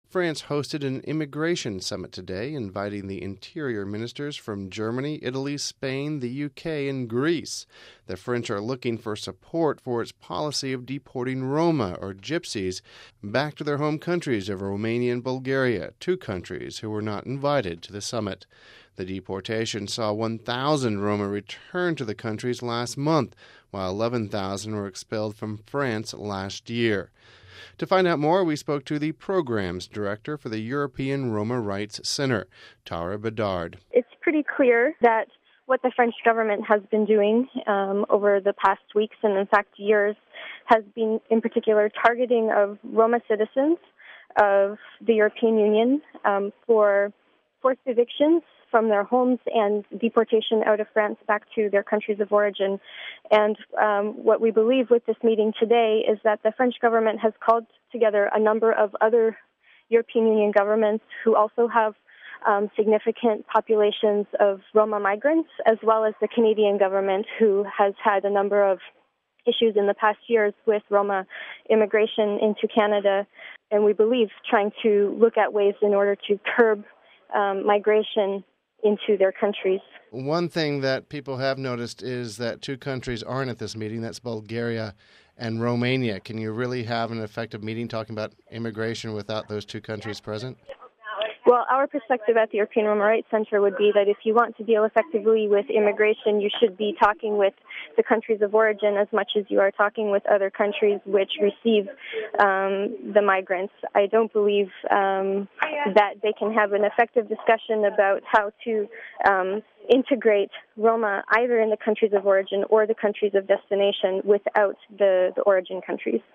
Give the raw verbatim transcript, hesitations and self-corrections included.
France hosted an immigration summit today, inviting the interior ministers from Germany, Italy, Spain, the U K, and Greece. The French are looking for support for its policy of deporting Roma, or Gypsies, back to their home countries of Romania and Bulgaria, two countries who were not invited to the summit. The deportation saw one thousand Roma return to the countries last month, while eleven thousand were expelled from France last year. To find out more, we spoke to the Programs Director for the European Roma Rights Center, Tara Bedard. It's pretty clear that what the French government has been doing um, over the past weeks and, in fact, years has been, in particular, targeting of Roma citizens of the European Union um, for forced evictions from their homes and deportation out of France back to their countries of origin. And um, what we believe with this meeting today is that the French government has called together a number of other European Union governments who also have um, significant populations of Roma migrants, as well as the Canadian government, who has had a number of issues in the past years with Roma immigration into Canada. And we believe trying to look at ways in order to curb um, migration into their countries. One thing that people have noticed is that two countries aren't at this meeting. That's Bulgaria and Romania. Can you really have an effective meeting talking about immigration without those two countries present? Well, our perspective at the European Roma Rights Center would be that if you want to deal effectively with immigration, you should be talking with the countries of origin as much as you are talking with other countries which receive um, the migrants. I don't believe um, that they can have an effective discussion about how to um, integrate Roma either in the countries of origin or the countries of destination without the, the origin countries.